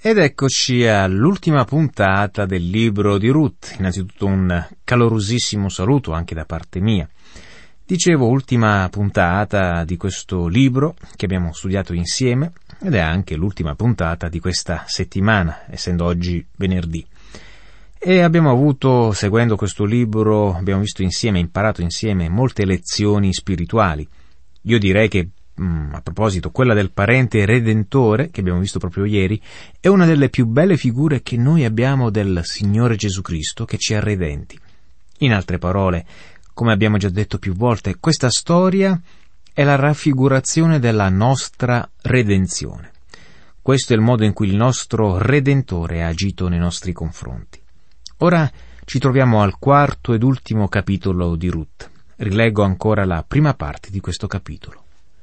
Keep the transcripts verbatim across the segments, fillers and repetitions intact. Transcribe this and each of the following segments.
Ed eccoci all'ultima puntata del libro di Ruth. Innanzitutto un calorosissimo saluto anche da parte mia. Dicevo, ultima puntata di questo libro che abbiamo studiato insieme ed è anche l'ultima puntata di questa settimana, essendo oggi venerdì. E abbiamo avuto, seguendo questo libro, abbiamo visto insieme, imparato insieme molte lezioni spirituali. Io direi che Mm, a proposito, quella del parente redentore, che abbiamo visto proprio ieri, è una delle più belle figure che noi abbiamo del Signore Gesù Cristo che ci ha redenti. In altre parole, come abbiamo già detto più volte, questa storia è la raffigurazione della nostra redenzione. Questo è il modo in cui il nostro Redentore ha agito nei nostri confronti. Ora ci troviamo al quarto ed ultimo capitolo di Ruth. Rileggo ancora la prima parte di questo capitolo.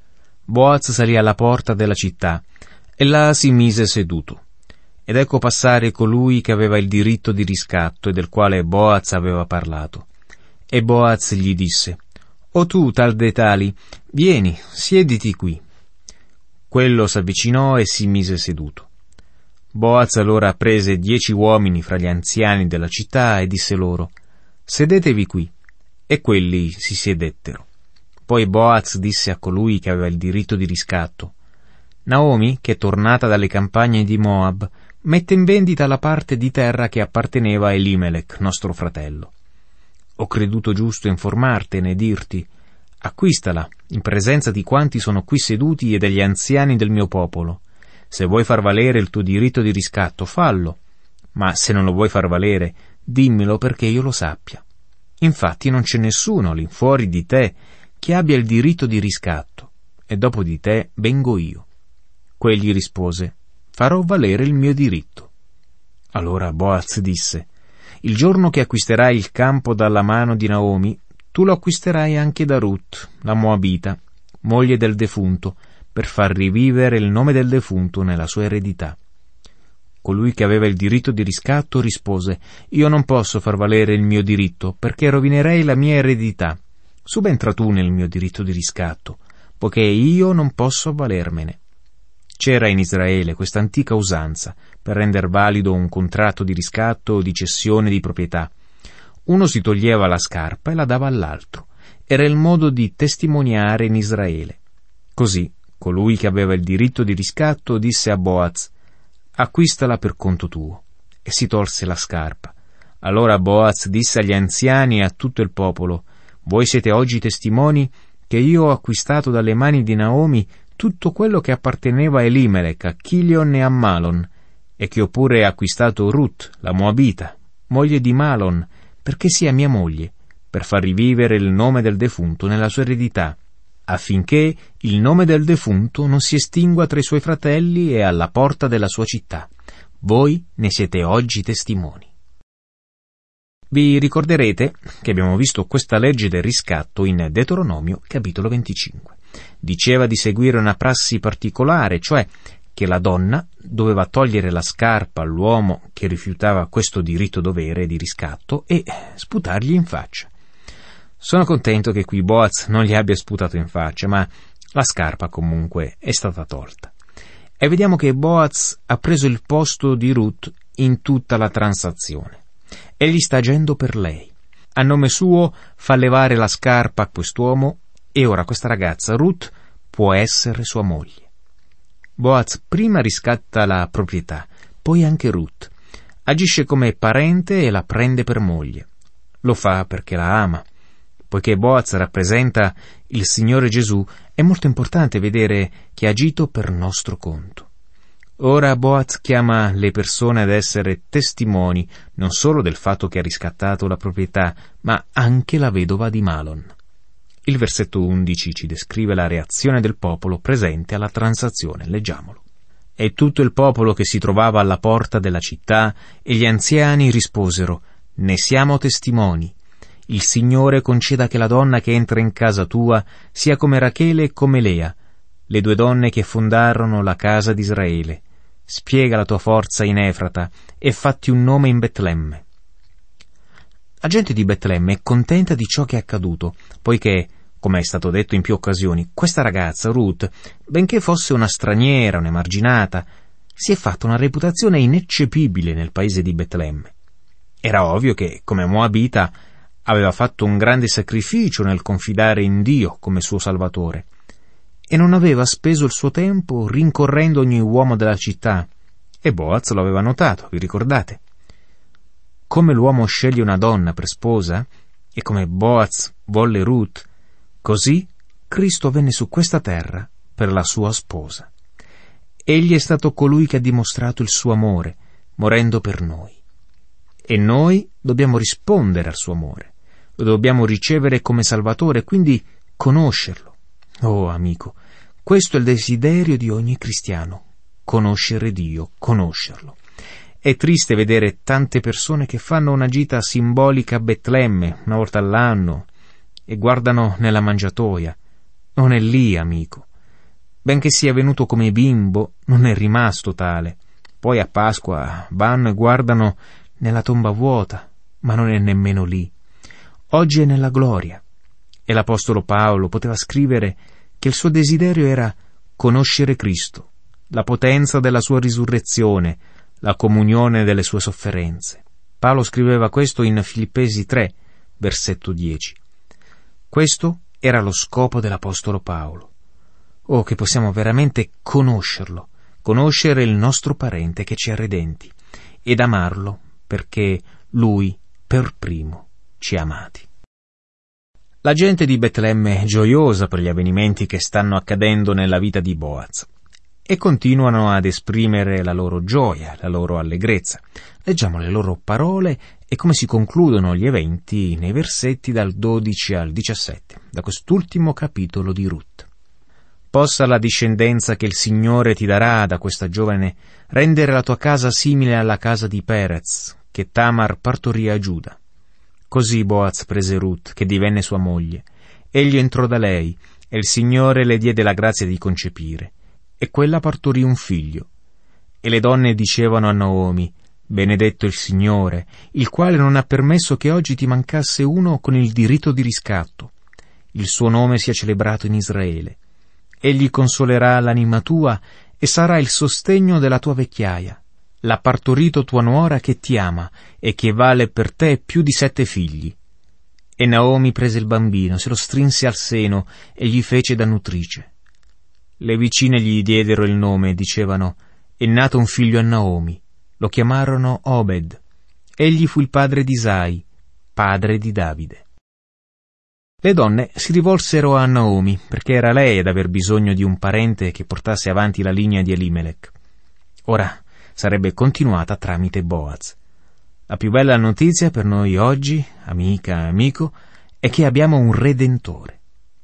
Boaz salì alla porta della città e là si mise seduto. Ed ecco passare colui che aveva il diritto di riscatto e del quale Boaz aveva parlato. E Boaz gli disse: «O tu, tal dei tali, vieni, siediti qui». Quello s'avvicinò e si mise seduto. Boaz allora prese dieci uomini fra gli anziani della città e disse loro: «Sedetevi qui». E quelli si sedettero. Poi Boaz disse a colui che aveva il diritto di riscatto: «Naomi, che è tornata dalle campagne di Moab, mette in vendita la parte di terra che apparteneva a Elimelech, nostro fratello. Ho creduto giusto informartene e dirti: acquistala, in presenza di quanti sono qui seduti e degli anziani del mio popolo. Se vuoi far valere il tuo diritto di riscatto, fallo, ma se non lo vuoi far valere, dimmelo perché io lo sappia. Infatti non c'è nessuno all'infuori di te che abbia il diritto di riscatto, e dopo di te vengo io». Quegli rispose: «Farò valere il mio diritto». Allora Boaz disse: «Il giorno che acquisterai il campo dalla mano di Naomi, tu lo acquisterai anche da Ruth, la Moabita, moglie del defunto, per far rivivere il nome del defunto nella sua eredità». Colui che aveva il diritto di riscatto rispose: «Io non posso far valere il mio diritto, perché rovinerei la mia eredità. Subentra tu nel mio diritto di riscatto, poiché io non posso avvalermene». C'era in Israele questa antica usanza per render valido un contratto di riscatto o di cessione di proprietà. Uno si toglieva la scarpa e la dava all'altro. Era il modo di testimoniare in Israele. Così, colui che aveva il diritto di riscatto disse a Boaz: «Acquistala per conto tuo», e si tolse la scarpa. Allora Boaz disse agli anziani e a tutto il popolo: «Voi siete oggi testimoni che io ho acquistato dalle mani di Naomi tutto quello che apparteneva a Elimelech, a Chilion e a Malon, e che ho pure acquistato Ruth, la Moabita, moglie di Malon, perché sia mia moglie, per far rivivere il nome del defunto nella sua eredità, affinché il nome del defunto non si estingua tra i suoi fratelli e alla porta della sua città. Voi ne siete oggi testimoni». Vi ricorderete che abbiamo visto questa legge del riscatto in Deuteronomio capitolo venticinque. Diceva di seguire una prassi particolare, cioè che la donna doveva togliere la scarpa all'uomo che rifiutava questo diritto dovere di riscatto e sputargli in faccia. Sono contento che qui Boaz non gli abbia sputato in faccia, ma la scarpa comunque è stata tolta. E vediamo che Boaz ha preso il posto di Ruth in tutta la transazione. Egli sta agendo per lei. A nome suo fa levare la scarpa a quest'uomo e ora questa ragazza, Ruth, può essere sua moglie. Boaz prima riscatta la proprietà, poi anche Ruth. Agisce come parente e la prende per moglie. Lo fa perché la ama. Poiché Boaz rappresenta il Signore Gesù, è molto importante vedere che ha agito per nostro conto. Ora Boaz chiama le persone ad essere testimoni non solo del fatto che ha riscattato la proprietà, ma anche la vedova di Malon. Il versetto undici ci descrive la reazione del popolo presente alla transazione. Leggiamolo. E tutto il popolo che si trovava alla porta della città e gli anziani risposero: «Ne siamo testimoni. Il Signore conceda che la donna che entra in casa tua sia come Rachele e come Lea, le due donne che fondarono la casa di Israele. Spiega la tua forza in Efrata e fatti un nome in Betlemme». La gente di Betlemme è contenta di ciò che è accaduto, poiché, come è stato detto in più occasioni, questa ragazza, Ruth, benché fosse una straniera, un'emarginata, si è fatta una reputazione ineccepibile nel paese di Betlemme. Era ovvio che, come Moabita, aveva fatto un grande sacrificio nel confidare in Dio come suo Salvatore, e non aveva speso il suo tempo rincorrendo ogni uomo della città, e Boaz lo aveva notato, vi ricordate? Come l'uomo sceglie una donna per sposa, e come Boaz volle Ruth, così Cristo venne su questa terra per la sua sposa. Egli è stato colui che ha dimostrato il suo amore, morendo per noi. E noi dobbiamo rispondere al suo amore. Lo dobbiamo ricevere come Salvatore, quindi conoscerlo. Oh, amico, questo è il desiderio di ogni cristiano: conoscere Dio, conoscerlo. È triste vedere tante persone che fanno una gita simbolica a Betlemme una volta all'anno e guardano nella mangiatoia. Non è lì, amico. Benché sia venuto come bimbo, non è rimasto tale. Poi a Pasqua vanno e guardano nella tomba vuota, ma non è nemmeno lì. Oggi è nella gloria. E l'Apostolo Paolo poteva scrivere che il suo desiderio era conoscere Cristo, la potenza della sua risurrezione, la comunione delle sue sofferenze. Paolo scriveva questo in Filippesi tre, versetto dieci. Questo era lo scopo dell'Apostolo Paolo. Oh, che possiamo veramente conoscerlo, conoscere il nostro parente che ci ha redenti ed amarlo perché Lui per primo ci ha amati. La gente di Betlemme è gioiosa per gli avvenimenti che stanno accadendo nella vita di Boaz e continuano ad esprimere la loro gioia, la loro allegrezza. Leggiamo le loro parole e come si concludono gli eventi nei versetti dal dodici al diciassette, da quest'ultimo capitolo di Ruth. Possa la discendenza che il Signore ti darà da questa giovane rendere la tua casa simile alla casa di Perez, che Tamar partorì a Giuda. Così Boaz prese Ruth, che divenne sua moglie. Egli entrò da lei, e il Signore le diede la grazia di concepire, e quella partorì un figlio. E le donne dicevano a Naomi: benedetto il Signore, il quale non ha permesso che oggi ti mancasse uno con il diritto di riscatto. Il suo nome sia celebrato in Israele. Egli consolerà l'anima tua e sarà il sostegno della tua vecchiaia. L'ha partorito tua nuora che ti ama e che vale per te più di sette figli. E Naomi prese il bambino, se lo strinse al seno e gli fece da nutrice. Le vicine gli diedero il nome e dicevano: è nato un figlio a Naomi. Lo chiamarono Obed. Egli fu il padre di Isai, padre di Davide. Le donne si rivolsero a Naomi perché era lei ad aver bisogno di un parente che portasse avanti la linea di Elimelech. Ora sarebbe continuata tramite Boaz. La più bella notizia per noi oggi, amica e amico, è che abbiamo un Redentore.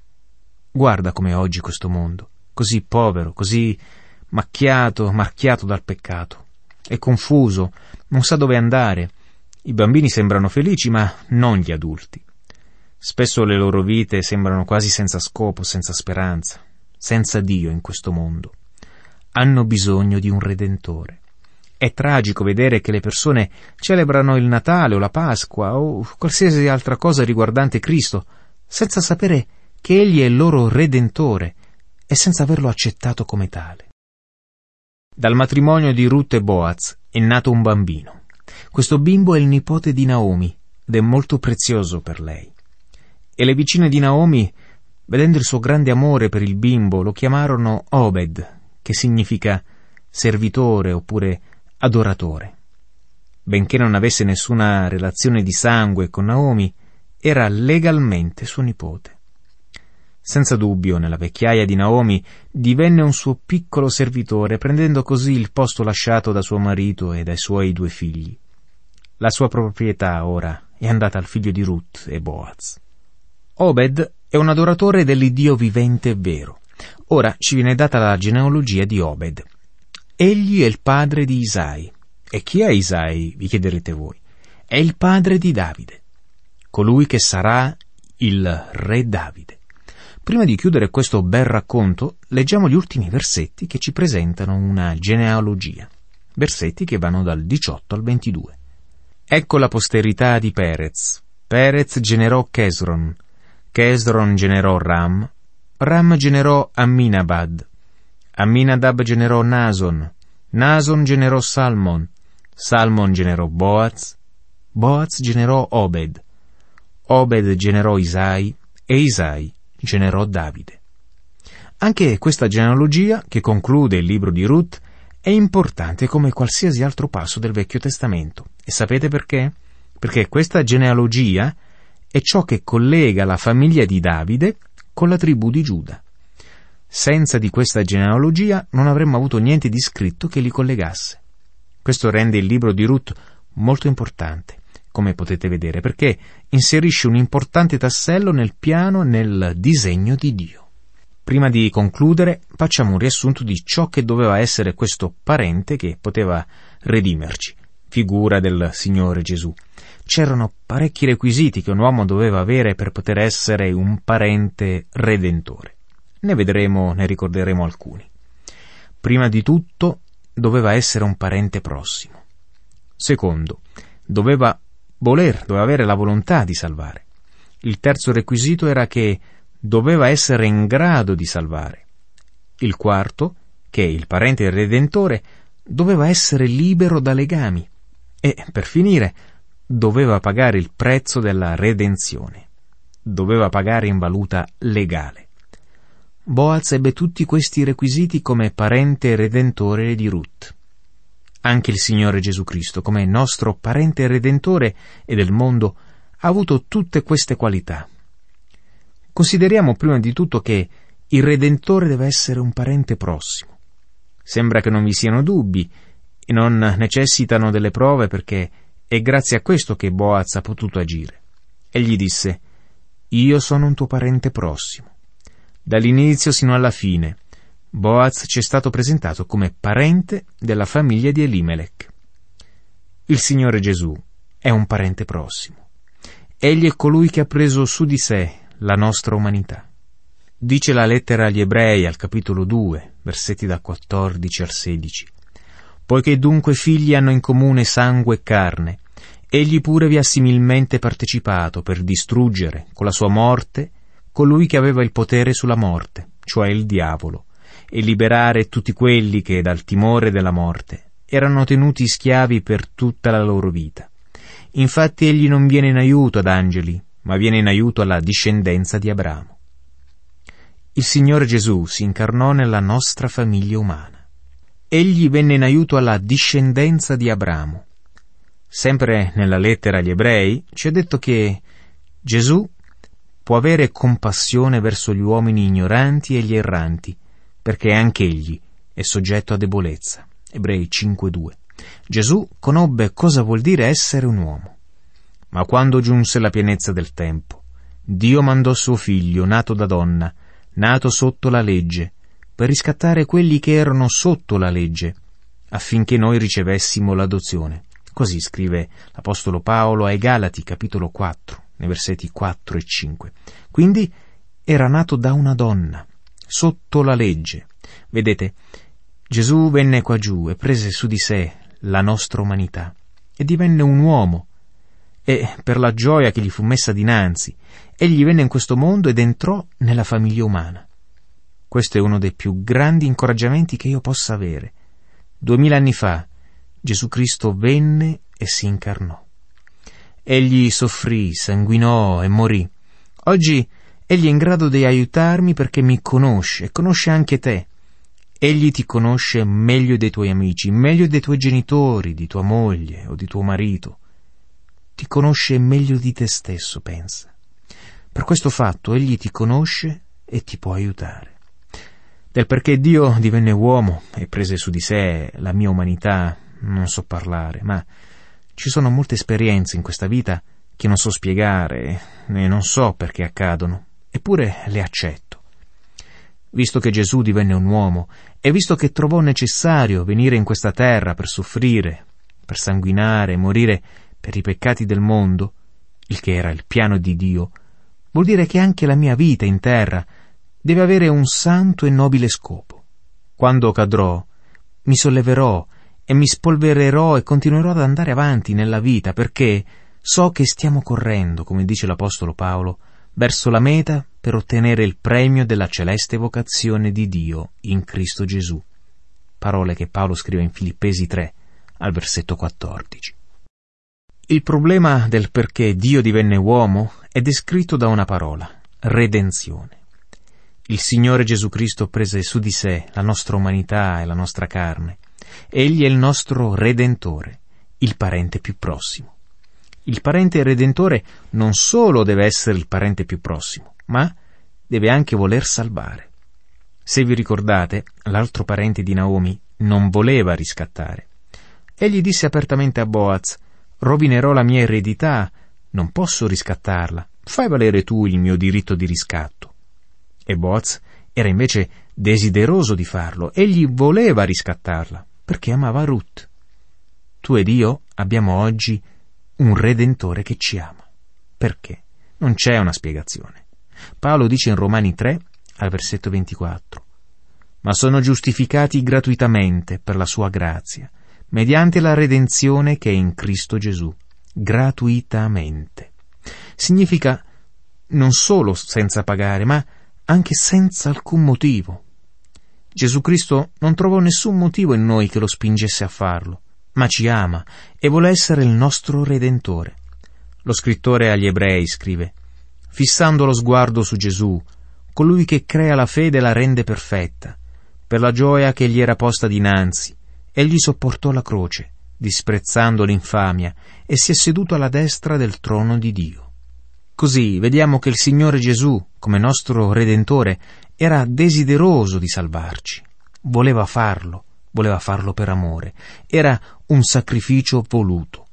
Guarda come oggi questo mondo, così povero, così macchiato, marchiato dal peccato. È confuso, non sa dove andare. I bambini sembrano felici, ma non gli adulti. Spesso le loro vite sembrano quasi senza scopo, senza speranza, senza Dio in questo mondo. Hanno bisogno di un Redentore. È tragico vedere che le persone celebrano il Natale o la Pasqua o qualsiasi altra cosa riguardante Cristo senza sapere che Egli è il loro Redentore e senza averlo accettato come tale. Dal matrimonio di Ruth e Boaz è nato un bambino. Questo bimbo è il nipote di Naomi ed è molto prezioso per lei. E le vicine di Naomi, vedendo il suo grande amore per il bimbo, lo chiamarono Obed, che significa servitore oppure adoratore. Benché non avesse nessuna relazione di sangue con Naomi, era legalmente suo nipote. Senza dubbio, nella vecchiaia di Naomi divenne un suo piccolo servitore, prendendo così il posto lasciato da suo marito e dai suoi due figli. La sua proprietà ora è andata al figlio di Ruth e Boaz. Obed è un adoratore dell'Iddio vivente e vero. Ora ci viene data la genealogia di Obed. Egli è il padre di Isai. E chi è Isai, vi chiederete voi? È il padre di Davide, colui che sarà il re Davide. Prima di chiudere questo bel racconto, leggiamo gli ultimi versetti che ci presentano una genealogia. Versetti che vanno dal diciotto al ventidue. Ecco la posterità di Perez. Perez generò Chesron. Chesron generò Ram. Ram generò Amminabad. Amminadab generò Nason. Nason generò Salmon, Salmon generò Boaz, Boaz generò Obed, Obed generò Isai e Isai generò Davide. Anche questa genealogia, che conclude il libro di Ruth, è importante come qualsiasi altro passo del Vecchio Testamento. E sapete perché? Perché questa genealogia è ciò che collega la famiglia di Davide con la tribù di Giuda. Senza di questa genealogia non avremmo avuto niente di scritto che li collegasse. Questo rende il libro di Ruth molto importante, come potete vedere, perché inserisce un importante tassello nel piano e nel disegno di Dio. Prima di concludere, facciamo un riassunto di ciò che doveva essere questo parente che poteva redimerci, figura del Signore Gesù. C'erano parecchi requisiti che un uomo doveva avere per poter essere un parente redentore. Ne vedremo, ne ricorderemo alcuni. Prima di tutto, doveva essere un parente prossimo. Secondo, doveva voler, doveva avere la volontà di salvare. Il terzo requisito era che doveva essere in grado di salvare. Il quarto, che il parente redentore doveva essere libero da legami. E, per finire, doveva pagare il prezzo della redenzione. Doveva pagare in valuta legale. Boaz ebbe tutti questi requisiti come parente redentore di Ruth. Anche il Signore Gesù Cristo, come nostro parente redentore e del mondo, ha avuto tutte queste qualità. Consideriamo prima di tutto che il Redentore deve essere un parente prossimo. Sembra che non vi siano dubbi e non necessitano delle prove, perché è grazie a questo che Boaz ha potuto agire. Egli disse: «Io sono un tuo parente prossimo». Dall'inizio sino alla fine, Boaz ci è stato presentato come parente della famiglia di Elimelech. Il Signore Gesù è un parente prossimo. Egli è colui che ha preso su di sé la nostra umanità. Dice la lettera agli Ebrei al capitolo due, versetti da quattordici al sedici. «Poiché dunque figli hanno in comune sangue e carne, egli pure vi ha similmente partecipato per distruggere con la sua morte colui che aveva il potere sulla morte, cioè il diavolo, e liberare tutti quelli che dal timore della morte erano tenuti schiavi per tutta la loro vita. Infatti egli non viene in aiuto ad angeli, ma viene in aiuto alla discendenza di Abramo». Il Signore Gesù si incarnò nella nostra famiglia umana. Egli venne in aiuto alla discendenza di Abramo. Sempre nella lettera agli Ebrei ci è detto che Gesù può avere compassione verso gli uomini ignoranti e gli erranti, perché anche egli è soggetto a debolezza. Ebrei cinque due. Gesù conobbe cosa vuol dire essere un uomo. Ma quando giunse la pienezza del tempo, Dio mandò suo figlio, nato da donna, nato sotto la legge, per riscattare quelli che erano sotto la legge, affinché noi ricevessimo l'adozione. Così scrive l'Apostolo Paolo ai Galati, capitolo quattro, nei versetti quattro e cinque. Quindi era nato da una donna, sotto la legge. Vedete, Gesù venne qua giù e prese su di sé la nostra umanità e divenne un uomo. E per la gioia che gli fu messa dinanzi, egli venne in questo mondo ed entrò nella famiglia umana. Questo è uno dei più grandi incoraggiamenti che io possa avere. Duemila anni fa Gesù Cristo venne e si incarnò. Egli soffrì, sanguinò e morì. Oggi egli è in grado di aiutarmi perché mi conosce e conosce anche te. Egli ti conosce meglio dei tuoi amici, meglio dei tuoi genitori, di tua moglie o di tuo marito. Ti conosce meglio di te stesso, pensa. Per questo fatto egli ti conosce e ti può aiutare. Del perché Dio divenne uomo e prese su di sé la mia umanità non so parlare, ma ci sono molte esperienze in questa vita che non so spiegare e non so perché accadono, eppure le accetto. Visto che Gesù divenne un uomo e visto che trovò necessario venire in questa terra per soffrire, per sanguinare, morire per i peccati del mondo, il che era il piano di Dio, vuol dire che anche la mia vita in terra deve avere un santo e nobile scopo. Quando cadrò, mi solleverò e mi spolvererò e continuerò ad andare avanti nella vita, perché so che stiamo correndo, come dice l'Apostolo Paolo, verso la meta per ottenere il premio della celeste vocazione di Dio in Cristo Gesù. parole che Paolo scrive in Filippesi tre, al versetto quattordici. Il problema del perché Dio divenne uomo è descritto da una parola: redenzione. Il Signore Gesù Cristo prese su di sé la nostra umanità e la nostra carne. Egli è il nostro Redentore, il parente più prossimo. Il parente redentore non solo deve essere il parente più prossimo, ma deve anche voler salvare. Se vi ricordate, l'altro parente di Naomi non voleva riscattare. Egli disse apertamente a Boaz: «Rovinerò la mia eredità, non posso riscattarla, fai valere tu il mio diritto di riscatto». E Boaz era invece desideroso di farlo, egli voleva riscattarla, perché amava Ruth. Tu ed io abbiamo oggi un Redentore che ci ama. Perché? Non c'è una spiegazione. Paolo dice in Romani tre, al versetto ventiquattro: «Ma sono giustificati gratuitamente per la sua grazia, mediante la redenzione che è in Cristo Gesù». Gratuitamente. Significa non solo senza pagare, ma anche senza alcun motivo. Gesù Cristo non trovò nessun motivo in noi che lo spingesse a farlo, ma ci ama e vuole essere il nostro Redentore. Lo scrittore agli Ebrei scrive: «Fissando lo sguardo su Gesù, colui che crea la fede e la rende perfetta, per la gioia che gli era posta dinanzi, egli sopportò la croce, disprezzando l'infamia, e si è seduto alla destra del trono di Dio». Così vediamo che il Signore Gesù, come nostro Redentore, era desideroso di salvarci. Voleva farlo, voleva farlo per amore. Era un sacrificio voluto.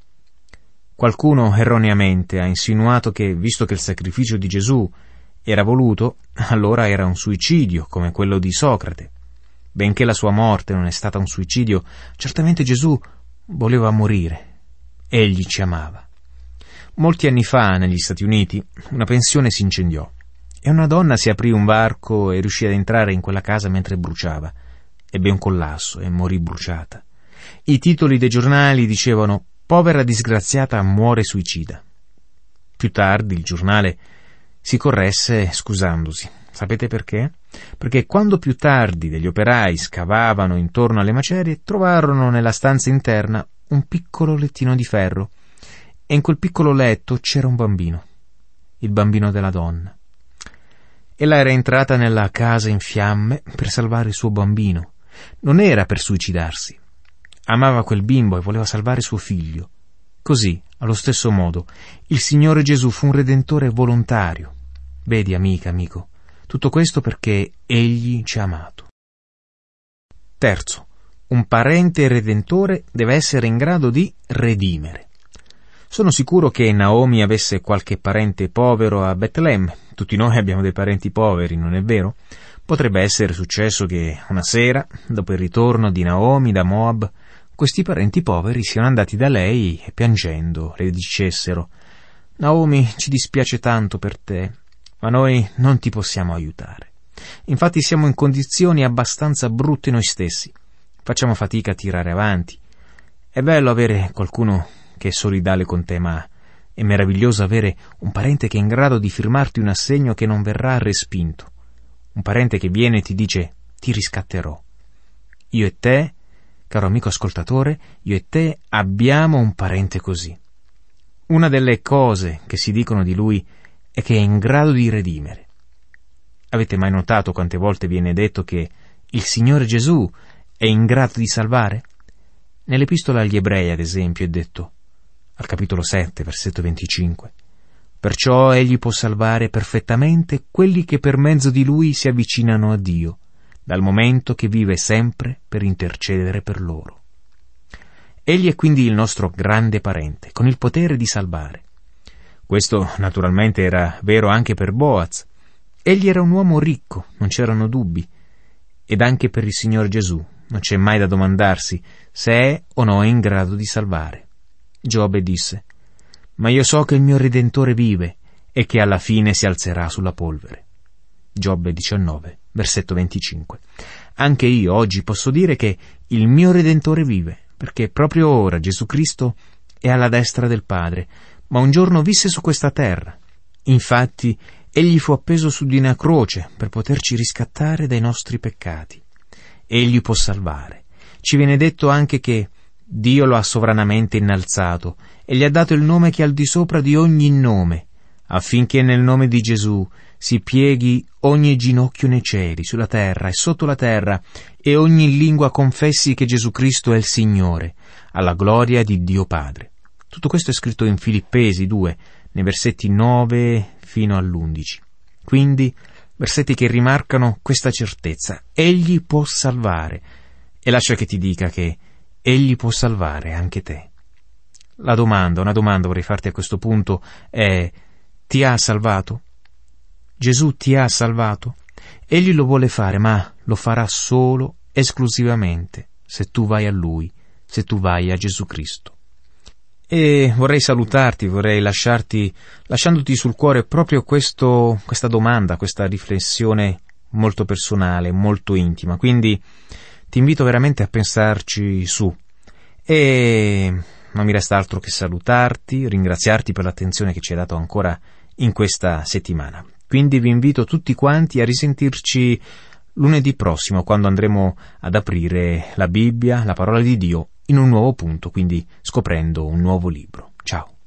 Qualcuno erroneamente ha insinuato che, visto che il sacrificio di Gesù era voluto, allora era un suicidio, come quello di Socrate. Benché la sua morte non è stata un suicidio, certamente Gesù voleva morire. Egli ci amava. Molti anni fa, negli Stati Uniti, una pensione si incendiò e una donna si aprì un varco e riuscì ad entrare in quella casa mentre bruciava. Ebbe un collasso e morì bruciata. I titoli dei giornali dicevano: «Povera disgraziata muore suicida». Più tardi il giornale si corresse scusandosi. Sapete perché? Perché quando più tardi degli operai scavavano intorno alle macerie, trovarono nella stanza interna un piccolo lettino di ferro. E in quel piccolo letto c'era un bambino, il bambino della donna. Ella era entrata nella casa in fiamme per salvare il suo bambino. Non era per suicidarsi. Amava quel bimbo e voleva salvare suo figlio. Così, allo stesso modo, il Signore Gesù fu un Redentore volontario. Vedi, amica, amico, tutto questo perché Egli ci ha amato. Terzo, un parente redentore deve essere in grado di redimere. Sono sicuro che Naomi avesse qualche parente povero a Betlemme. Tutti noi abbiamo dei parenti poveri, non è vero? Potrebbe essere successo che una sera, dopo il ritorno di Naomi da Moab, questi parenti poveri siano andati da lei e piangendo le dicessero: «Naomi, ci dispiace tanto per te, ma noi non ti possiamo aiutare. Infatti siamo in condizioni abbastanza brutte noi stessi. Facciamo fatica a tirare avanti. È bello avere qualcuno che è solidale con te, ma è meraviglioso avere un parente che è in grado di firmarti un assegno che non verrà respinto. Un parente che viene e ti dice: ti riscatterò». Io e te, caro amico ascoltatore, io e te abbiamo un parente così. Una delle cose che si dicono di lui è che è in grado di redimere. Avete mai notato quante volte viene detto che il Signore Gesù è in grado di salvare? Nell'Epistola agli Ebrei, ad esempio, è detto, al capitolo sette, versetto venticinque: «Perciò egli può salvare perfettamente quelli che per mezzo di lui si avvicinano a Dio, dal momento che vive sempre per intercedere per loro». Egli è quindi il nostro grande parente, con il potere di salvare. Questo naturalmente era vero anche per Boaz. Egli era un uomo ricco, non c'erano dubbi. Ed anche per il Signore Gesù non c'è mai da domandarsi se è o no in grado di salvare. Giobbe disse: «Ma io so che il mio Redentore vive e che alla fine si alzerà sulla polvere». Giobbe diciannove, versetto venticinque. Anche io oggi posso dire che il mio Redentore vive, perché proprio ora Gesù Cristo è alla destra del Padre, ma un giorno visse su questa terra. Infatti, egli fu appeso su di una croce per poterci riscattare dai nostri peccati. Egli può salvare. ci viene detto anche che Dio lo ha sovranamente innalzato e gli ha dato il nome che è al di sopra di ogni nome, affinché nel nome di Gesù si pieghi ogni ginocchio nei cieli, sulla terra e sotto la terra, e ogni lingua confessi che Gesù Cristo è il Signore, alla gloria di Dio Padre. Tutto questo è scritto in Filippesi due, nei versetti nove fino all'undici. Quindi, versetti che rimarcano questa certezza: Egli può salvare. E lascia che ti dica che Egli può salvare anche te. La domanda, una domanda vorrei farti a questo punto è: ti ha salvato? Gesù ti ha salvato? Egli lo vuole fare, ma lo farà solo, esclusivamente, se tu vai a Lui, se tu vai a Gesù Cristo. E vorrei salutarti, vorrei lasciarti, lasciandoti sul cuore proprio questo, questa domanda, questa riflessione molto personale, molto intima. Quindi ti invito veramente a pensarci su. E non mi resta altro che salutarti, ringraziarti per l'attenzione che ci hai dato ancora in questa settimana. Quindi vi invito tutti quanti a risentirci lunedì prossimo, quando andremo ad aprire la Bibbia, la parola di Dio, in un nuovo punto, quindi scoprendo un nuovo libro. Ciao.